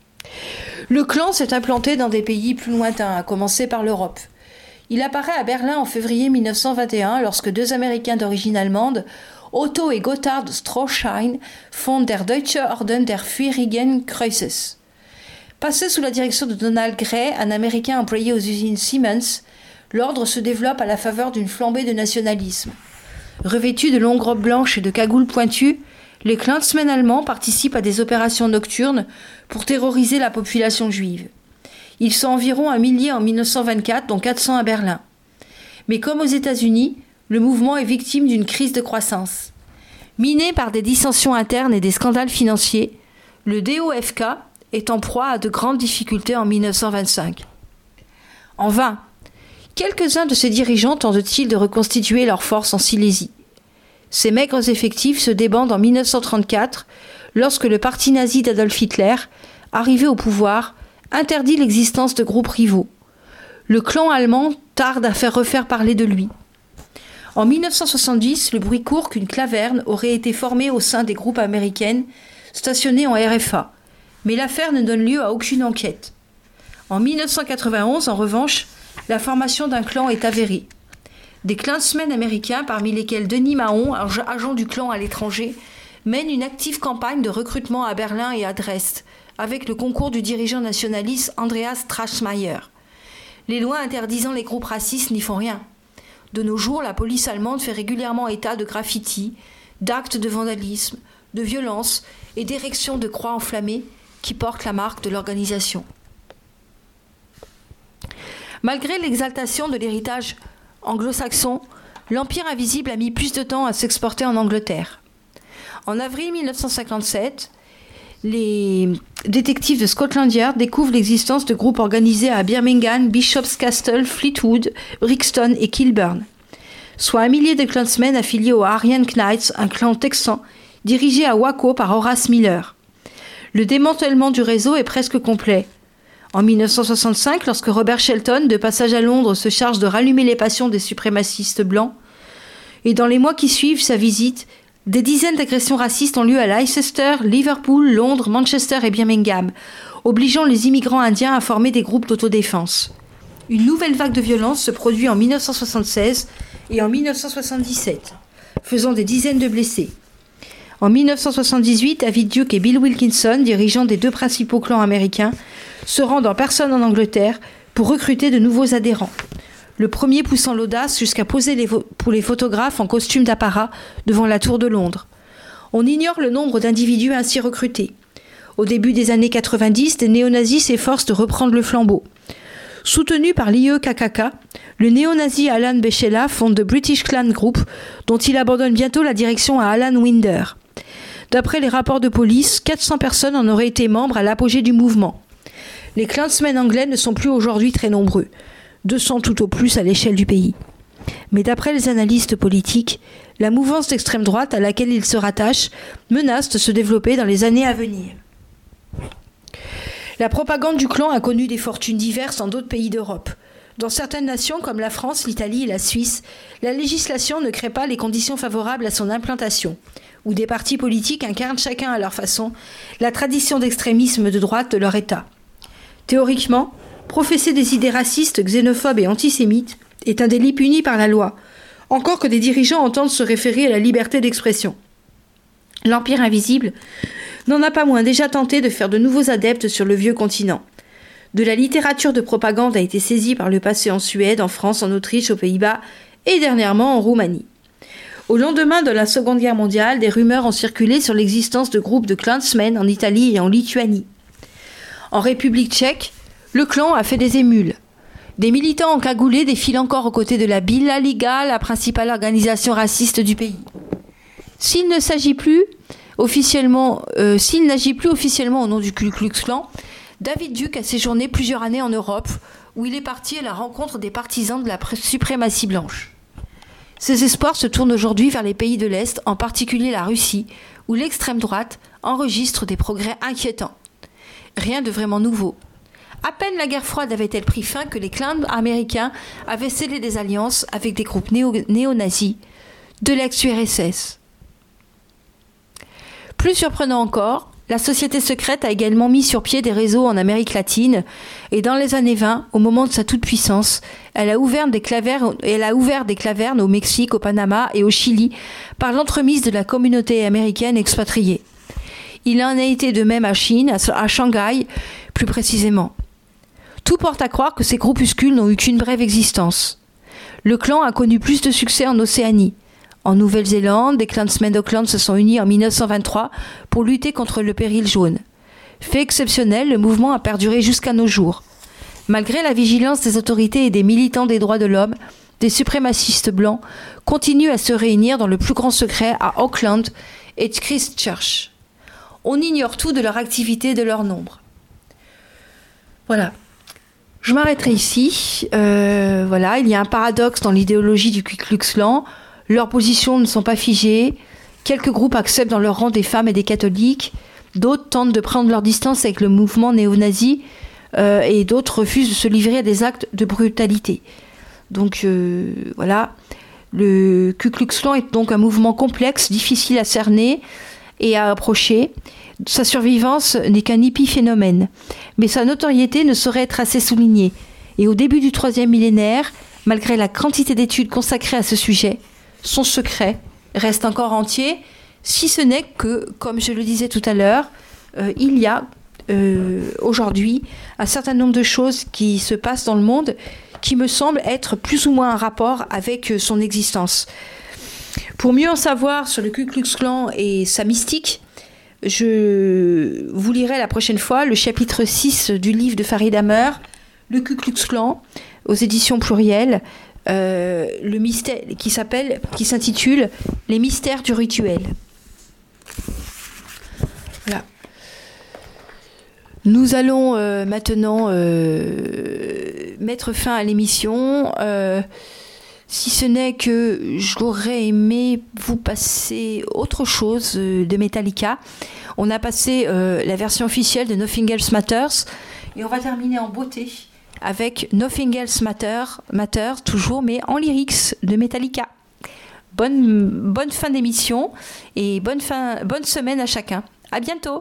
Le clan s'est implanté dans des pays plus lointains, à commencer par l'Europe. Il apparaît à Berlin en février mille neuf cent vingt et un lorsque deux Américains d'origine allemande, Otto et Gotthard Strohschein, fondent der Deutsche Orden der Feurigen Kreuzes. Passé sous la direction de Donald Gray, un Américain employé aux usines Siemens, l'ordre se développe à la faveur d'une flambée de nationalisme. Revêtus de longues robes blanches et de cagoules pointues, les Klansmen allemands participent à des opérations nocturnes pour terroriser la population juive. Ils sont environ un millier en mille neuf cent vingt-quatre, dont quatre cents à Berlin. Mais comme aux États-Unis, le mouvement est victime d'une crise de croissance. Miné par des dissensions internes et des scandales financiers, le D O F K est en proie à de grandes difficultés en mille neuf cent vingt-cinq. En vain, quelques-uns de ses dirigeants tentent-ils de reconstituer leurs forces en Silésie. Ces maigres effectifs se débandent en mille neuf cent trente-quatre, lorsque le parti nazi d'Adolf Hitler, arrivé au pouvoir, interdit l'existence de groupes rivaux. Le clan allemand tarde à faire refaire parler de lui. En mille neuf cent soixante-dix, le bruit court qu'une claverne aurait été formée au sein des groupes américaines stationnés en R F A, mais l'affaire ne donne lieu à aucune enquête. En mille neuf cent quatre-vingt-onze, en revanche, la formation d'un clan est avérée. Des Klansmen américains, parmi lesquels Denis Mahon, agent du clan à l'étranger, mènent une active campagne de recrutement à Berlin et à Dresde, avec le concours du dirigeant nationaliste Andreas Strassmayer. Les lois interdisant les groupes racistes n'y font rien. De nos jours, la police allemande fait régulièrement état de graffitis, d'actes de vandalisme, de violence et d'érections de croix enflammées qui portent la marque de l'organisation. Malgré l'exaltation de l'héritage anglo-saxon, l'Empire invisible a mis plus de temps à s'exporter en Angleterre. En avril mille neuf cent cinquante-sept, les détectives de Scotland Yard découvrent l'existence de groupes organisés à Birmingham, Bishop's Castle, Fleetwood, Brixton et Kilburn, soit un millier de Klansmen affiliés aux Aryan Knights, un clan texan dirigé à Waco par Horace Miller. Le démantèlement du réseau est presque complet. En dix-neuf cent soixante-cinq, lorsque Robert Shelton, de passage à Londres, se charge de rallumer les passions des suprémacistes blancs, et dans les mois qui suivent sa visite, des dizaines d'agressions racistes ont lieu à Leicester, Liverpool, Londres, Manchester et Birmingham, obligeant les immigrants indiens à former des groupes d'autodéfense. Une nouvelle vague de violence se produit en dix-neuf cent soixante-seize et en dix-neuf cent soixante-dix-sept, faisant des dizaines de blessés. En dix-neuf cent soixante-dix-huit, David Duke et Bill Wilkinson, dirigeants des deux principaux clans américains, se rendent en personne en Angleterre pour recruter de nouveaux adhérents. Le premier poussant l'audace jusqu'à poser les vo- pour les photographes en costume d'apparat devant la Tour de Londres. On ignore le nombre d'individus ainsi recrutés. Au début des années quatre-vingt-dix, des néo-nazis s'efforcent de reprendre le flambeau. Soutenu par l'I E K K K, le néo-nazi Alan Becella fonde The British Klan Group, dont il abandonne bientôt la direction à Alan Winder. D'après les rapports de police, quatre cents personnes en auraient été membres à l'apogée du mouvement. Les Klansmen anglais ne sont plus aujourd'hui très nombreux, deux cents tout au plus à l'échelle du pays. Mais d'après les analystes politiques, la mouvance d'extrême droite à laquelle ils se rattachent menace de se développer dans les années à venir. La propagande du clan a connu des fortunes diverses dans d'autres pays d'Europe. Dans certaines nations comme la France, l'Italie et la Suisse, la législation ne crée pas les conditions favorables à son implantation, où des partis politiques incarnent chacun à leur façon la tradition d'extrémisme de droite de leur État. Théoriquement, professer des idées racistes, xénophobes et antisémites est un délit puni par la loi, encore que des dirigeants entendent se référer à la liberté d'expression. L'Empire invisible n'en a pas moins déjà tenté de faire de nouveaux adeptes sur le vieux continent. De la littérature de propagande a été saisie par le passé en Suède, en France, en Autriche, aux Pays-Bas et dernièrement en Roumanie. Au lendemain de la Seconde Guerre mondiale, des rumeurs ont circulé sur l'existence de groupes de Klansmen en Italie et en Lituanie. En République tchèque, le clan a fait des émules. Des militants encagoulés défilent encore aux côtés de la Bila Liga, la principale organisation raciste du pays. S'il ne s'agit plus officiellement, euh, s'il n'agit plus officiellement au nom du Ku Klux Klan, David Duke a séjourné plusieurs années en Europe, où il est parti à la rencontre des partisans de la suprématie blanche. Ses espoirs se tournent aujourd'hui vers les pays de l'Est, en particulier la Russie, où l'extrême droite enregistre des progrès inquiétants. Rien de vraiment nouveau. À peine la guerre froide avait-elle pris fin que les clans américains avaient scellé des alliances avec des groupes néo- néo-nazis de l'ex-U R S S. Plus surprenant encore, la société secrète a également mis sur pied des réseaux en Amérique latine et dans les années vingt, au moment de sa toute-puissance, elle a ouvert des clavernes, elle a ouvert des clavernes au Mexique, au Panama et au Chili par l'entremise de la communauté américaine expatriée. Il en a été de même à Chine, à Shanghai plus précisément. Tout porte à croire que ces groupuscules n'ont eu qu'une brève existence. Le clan a connu plus de succès en Océanie. En Nouvelle-Zélande, des Klansmen d'Auckland se sont unis en dix-neuf cent vingt-trois pour lutter contre le péril jaune. Fait exceptionnel, le mouvement a perduré jusqu'à nos jours. Malgré la vigilance des autorités et des militants des droits de l'homme, des suprémacistes blancs continuent à se réunir dans le plus grand secret à Auckland et Christchurch. On ignore tout de leur activité et de leur nombre. Voilà. Je m'arrêterai ici. Euh, voilà, il y a un paradoxe dans l'idéologie du Ku Klux Klan. Leurs positions ne sont pas figées. Quelques groupes acceptent dans leur rang des femmes et des catholiques. D'autres tentent de prendre leur distance avec le mouvement néo-nazi. Euh, et d'autres refusent de se livrer à des actes de brutalité. Donc euh, voilà. Le Ku Klux Klan est donc un mouvement complexe, difficile à cerner et à approcher. Sa survivance n'est qu'un épiphénomène. Mais sa notoriété ne saurait être assez soulignée. Et au début du troisième millénaire, malgré la quantité d'études consacrées à ce sujet, son secret reste encore entier, si ce n'est que, comme je le disais tout à l'heure, euh, il y a euh, aujourd'hui un certain nombre de choses qui se passent dans le monde qui me semblent être plus ou moins en rapport avec son existence. Pour mieux en savoir sur le Ku Klux Klan et sa mystique, je vous lirai la prochaine fois le chapitre six du livre de Farid Hammer, le Ku Klux Klan, aux éditions Pluriel, euh, le mystère qui s'appelle, qui s'intitule Les mystères du rituel. Voilà. Nous allons euh, maintenant euh, mettre fin à l'émission. Euh, Si ce n'est que j'aurais aimé vous passer autre chose de Metallica. On a passé euh, la version officielle de Nothing Else Matters. Et on va terminer en beauté avec Nothing Else Matter, Matter toujours, mais en lyrics de Metallica. Bonne, bonne fin d'émission et bonne, fin, bonne semaine à chacun. À bientôt.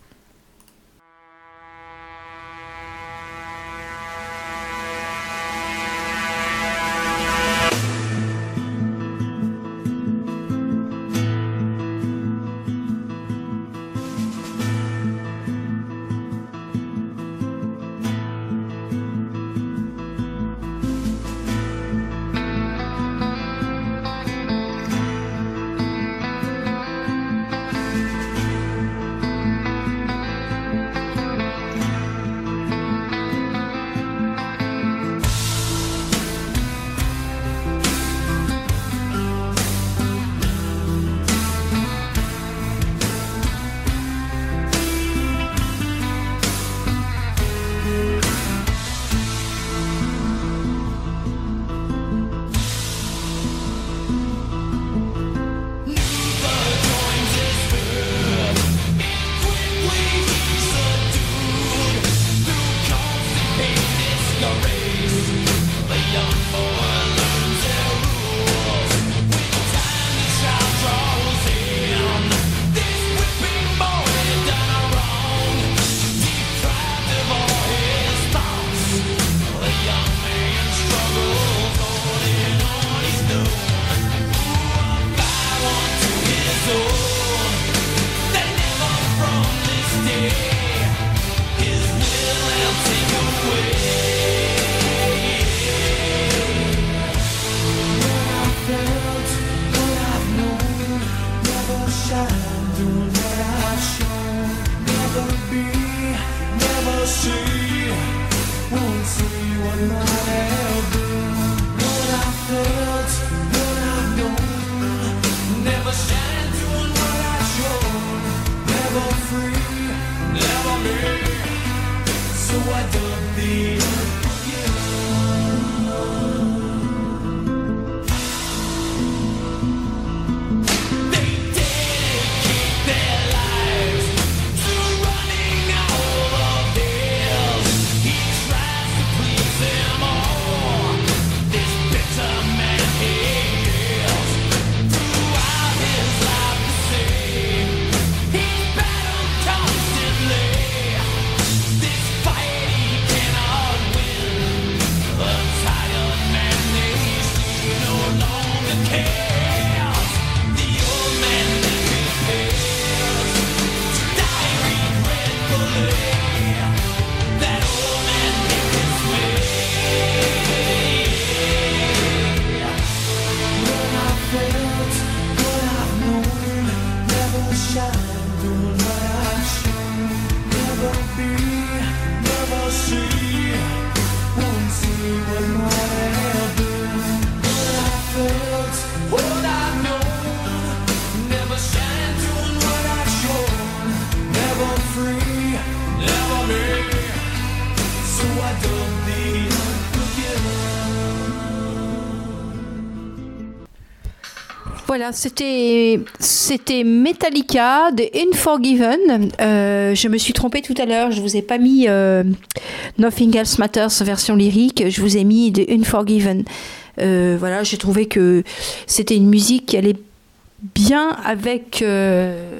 Voilà, c'était, c'était Metallica de Unforgiven. Euh, je me suis trompée tout à l'heure, je vous ai pas mis euh, Nothing Else Matters version lyrique, je vous ai mis de Unforgiven. Euh, voilà, j'ai trouvé que c'était une musique qui allait bien avec euh,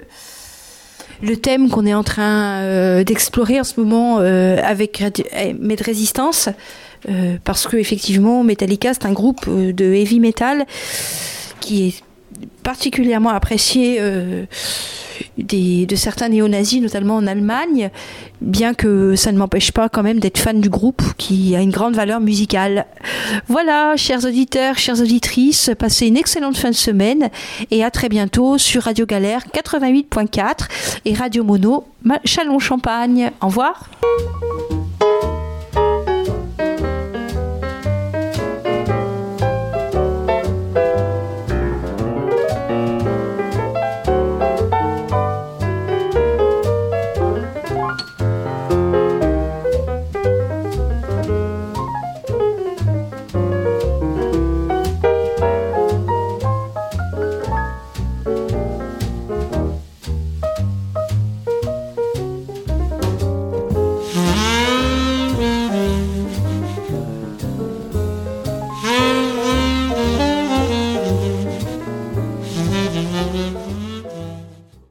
le thème qu'on est en train euh, d'explorer en ce moment euh, avec Med Resistance, euh, parce que effectivement Metallica c'est un groupe de heavy metal qui est particulièrement apprécié euh, des, de certains néo-nazis, notamment en Allemagne, bien que ça ne m'empêche pas quand même d'être fan du groupe qui a une grande valeur musicale. Voilà, chers auditeurs, chères auditrices, passez une excellente fin de semaine et à très bientôt sur Radio Galère quatre-vingt-huit point quatre et Radio Mono Châlons-Champagne. Au revoir.